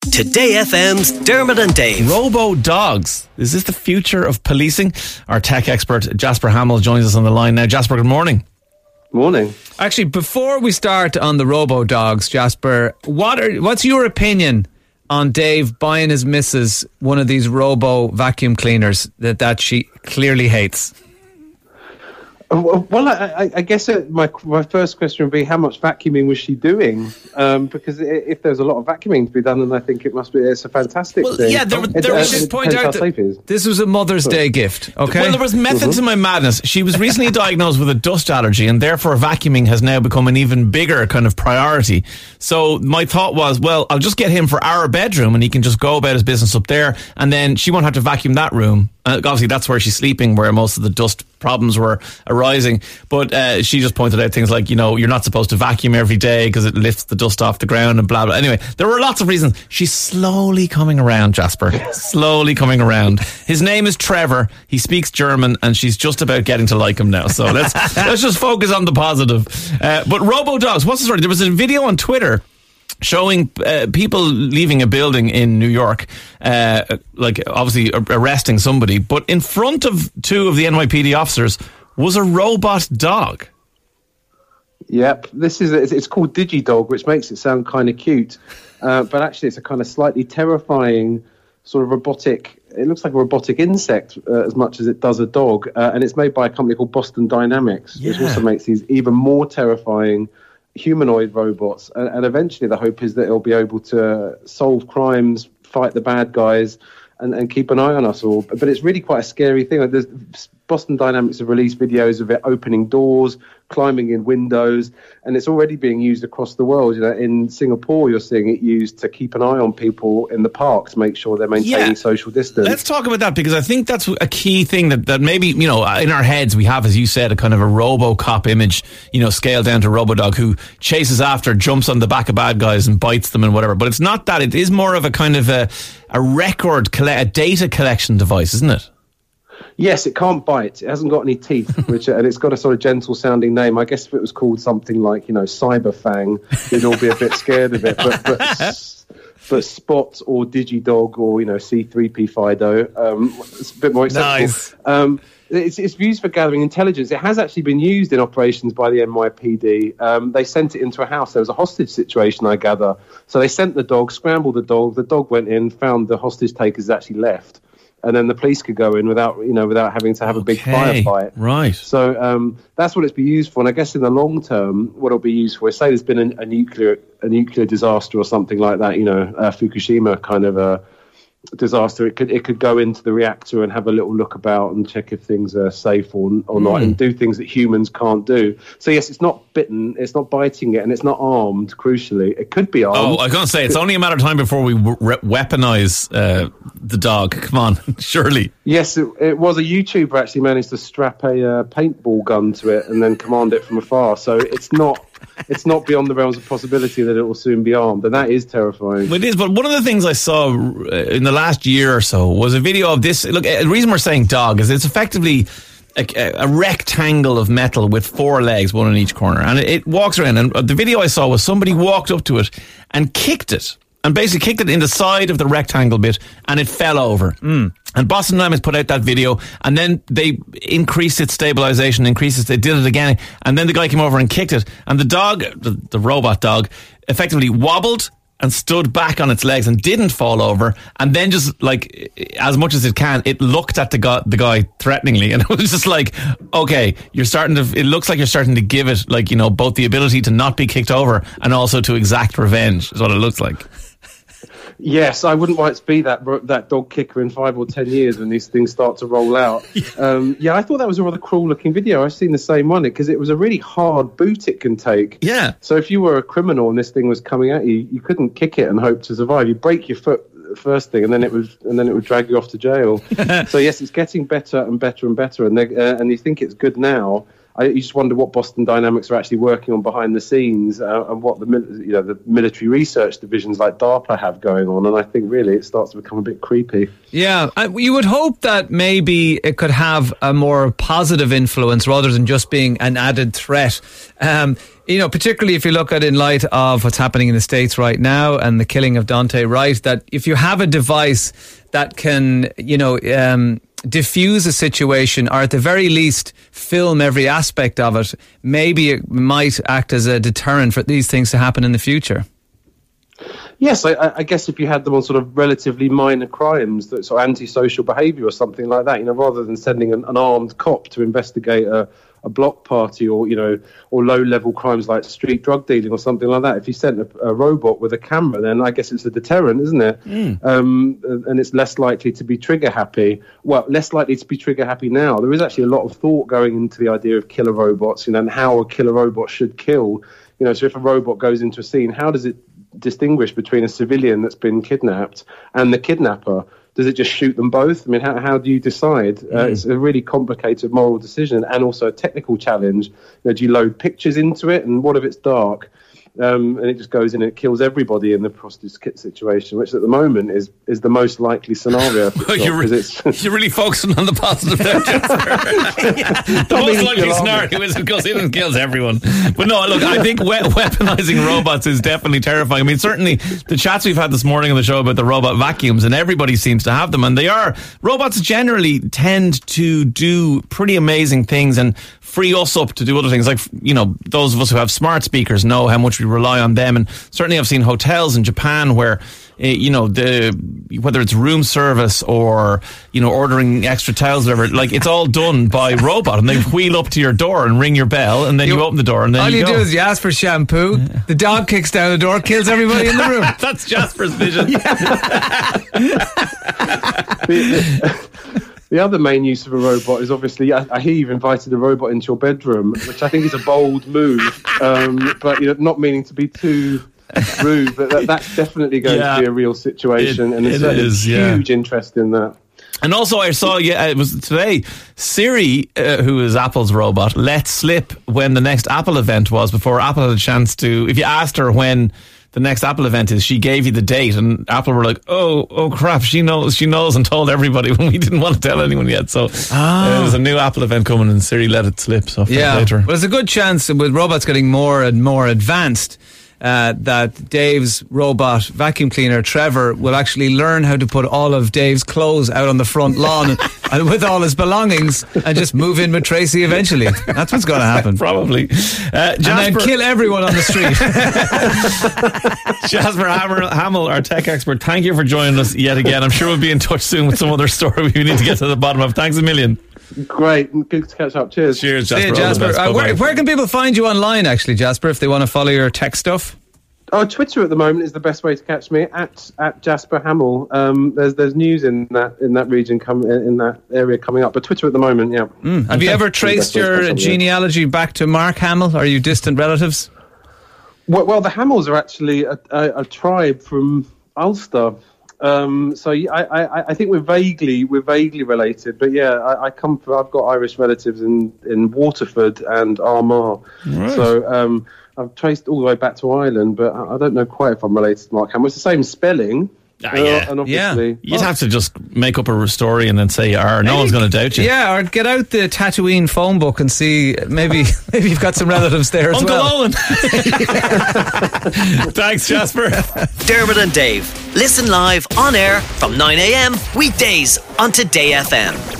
Today FM's Dermot and Dave. Robo-dogs. Is this the future of policing? Our tech expert Jasper Hamill joins us on the line now. Jasper, good morning. Morning. Actually, before we start on the robo-dogs, Jasper, what's your opinion on Dave buying his missus one of these robo-vacuum cleaners that she clearly hates? Well, I guess my first question would be, how much vacuuming was she doing? Because if there's a lot of vacuuming to be done, then I think it's a fantastic thing. Yeah, there was just point out that this was a Mother's Day gift, okay? Well, there was method to my madness. She was recently diagnosed with a dust allergy, and therefore vacuuming has now become an even bigger kind of priority. So my thought was, well, I'll just get him for our bedroom, and he can just go about his business up there, and then she won't have to vacuum that room. Obviously, that's where she's sleeping, where most of the dust problems were arising. But she just pointed out things like, you're not supposed to vacuum every day because it lifts the dust off the ground and blah, blah. Anyway, there were lots of reasons. She's slowly coming around, Jasper. Slowly coming around. His name is Trevor. He speaks German, and she's just about getting to like him now. So let's just focus on the positive. But robo-dogs, what's the story? There was a video on Twitter showing people leaving a building in New York, obviously arresting somebody, but in front of two of the NYPD officers was a robot dog. Yep, it's called DigiDog, which makes it sound kind of cute, but actually it's a kind of slightly terrifying sort of robotic. It looks like a robotic insect as much as it does a dog, and it's made by a company called Boston Dynamics, which also makes these even more terrifying humanoid robots, and eventually the hope is that it'll be able to solve crimes, fight the bad guys, and keep an eye on us all. But it's really quite a scary thing. Boston Dynamics have released videos of it opening doors, climbing in windows, and it's already being used across the world. In Singapore, you're seeing it used to keep an eye on people in the park to make sure they're maintaining social distance. Let's talk about that, because I think that's a key thing that maybe, in our heads we have, as you said, a kind of a RoboCop image, scaled down to RoboDog, who chases after, jumps on the back of bad guys and bites them and whatever. But it's not that. It is more of a kind of a data collection device, isn't it? Yes, it can't bite. It hasn't got any teeth, and it's got a sort of gentle-sounding name. I guess if it was called something like, Cyberfang, you'd all be a bit scared of it. But Spot or DigiDog or, C3P Fido, it's a bit more acceptable. Nice. It's used for gathering intelligence. It has actually been used in operations by the NYPD. They sent it into a house. There was a hostage situation, I gather. So they sent the dog, scrambled the dog. The dog went in, found the hostage takers actually left. And then the police could go in without having to have a big firefight. Right. So that's what it's been used for. And I guess in the long term, what it'll be used for is, say there's been a nuclear disaster or something like that, Fukushima kind of a disaster. It could go into the reactor and have a little look about and check if things are safe or not, and do things that humans can't do. So yes, it's not bitten, it's not biting it, and it's not armed. Crucially, it could be armed. Oh, I was going to say, it's only a matter of time before we weaponize the dog. Come on, surely. Yes, it was a YouTuber actually managed to strap a paintball gun to it and then command it from afar. So it's not beyond the realms of possibility that it will soon be armed, and that is terrifying. It is, but one of the things I saw in the last year or so was a video of this. Look, the reason we're saying dog is it's effectively a rectangle of metal with four legs, one in each corner, and it walks around. And the video I saw was somebody walked up to it and kicked it. And basically kicked it in the side of the rectangle bit, and it fell over. And Boston Dynamics put out that video, and then they increased its stabilization, they did it again, and then the guy came over and kicked it, and the dog, the robot dog, effectively wobbled and stood back on its legs and didn't fall over, and then just as much as it can, it looked at the guy threateningly, and it was just like, okay, it looks like you're starting to give it both the ability to not be kicked over and also to exact revenge, is what it looks like. Yes, I wouldn't like to be that dog kicker in 5 or 10 years when these things start to roll out. I thought that was a rather cruel-looking video. I've seen the same one, because it was a really hard boot it can take. Yeah. So if you were a criminal and this thing was coming at you, you couldn't kick it and hope to survive. You'd break your foot first thing, and then it would drag you off to jail. So yes, it's getting better and better and better, and you think it's good now. you just wonder what Boston Dynamics are actually working on behind the scenes, and what the military research divisions like DARPA have going on. And I think really it starts to become a bit creepy. Yeah, you would hope that maybe it could have a more positive influence rather than just being an added threat. Particularly if you look at it in light of what's happening in the States right now and the killing of Dante Wright, that if you have a device that can, diffuse a situation, or at the very least film every aspect of it, maybe it might act as a deterrent for these things to happen in the future. Yes, I guess if you had them on sort of relatively minor crimes, that sort of antisocial behaviour or something like that, rather than sending an armed cop to investigate a block party, or low-level crimes like street drug dealing or something like that. If you sent a robot with a camera, then I guess it's a deterrent, isn't it? And it's less likely to be trigger happy. Well, less likely to be trigger happy now. There is actually a lot of thought going into the idea of killer robots, and how a killer robot should kill. So if a robot goes into a scene, how does it distinguish between a civilian that's been kidnapped and the kidnapper? Does it just shoot them both? I mean, how do you decide? It's a really complicated moral decision, and also a technical challenge. Do you load pictures into it, and what if it's dark? And it just goes in and it kills everybody in the Prostus Kit situation, which at the moment is the most likely scenario. You're really focusing on the positive there, Jasper. The most likely scenario is it goes in and kills everyone. But no, look, I think weaponizing robots is definitely terrifying. I mean, certainly the chats we've had this morning on the show about the robot vacuums, and everybody seems to have them, and robots generally tend to do pretty amazing things and free us up to do other things. Like, those of us who have smart speakers know how much we rely on them. And certainly I've seen hotels in Japan where, whether it's room service or, ordering extra towels, whatever, like it's all done by robot, and they wheel up to your door and ring your bell, and then you open the door, and then all you go. do is you ask for shampoo, the dog kicks down the door, kills everybody in the room. That's Jasper's vision. The other main use of a robot is obviously, I hear you've invited a robot into your bedroom, which I think is a bold move, but not meaning to be too rude, but that's definitely going to be a real situation, and there's huge interest in that. And also I saw, it was today, Siri, who is Apple's robot, let slip when the next Apple event was, before Apple had a chance to, if you asked her when the next Apple event is, she gave you the date, and Apple were like, oh crap, she knows, and told everybody when we didn't want to tell anyone yet. So there's a new Apple event coming, and Siri let it slip. So later. Well, there's a good chance with robots getting more and more advanced, that Dave's robot vacuum cleaner, Trevor, will actually learn how to put all of Dave's clothes out on the front lawn and with all his belongings, and just move in with Tracy eventually. That's what's going to happen. Probably. And then kill everyone on the street. Jasper Hamill, our tech expert, thank you for joining us yet again. I'm sure we'll be in touch soon with some other story we need to get to the bottom of. Thanks a million. Great, good to catch up. Cheers. Cheers, Jasper. See you, Jasper. Where can people find you online, actually, Jasper, if they want to follow your tech stuff? Twitter at the moment is the best way to catch me, at Jasper Hamill. There's news in that region, in that area coming up, but Twitter at the moment, yeah. Have you ever traced your genealogy back to Mark Hamill? Are you distant relatives? Well, the Hamills are actually a tribe from Ulster. So I think we're vaguely related, but I've got Irish relatives in Waterford and Armagh. Right. So I've traced all the way back to Ireland, but I don't know quite if I'm related to Mark Hamill. It's the same spelling. And obviously, you'd have to just make up a story and then say no one's going to doubt you. Yeah, or get out the Tatooine phone book and see maybe you've got some relatives there as Uncle well. Owen. Thanks, Jasper. Dermot and Dave. Listen live on air from 9 a.m. weekdays on Today FM.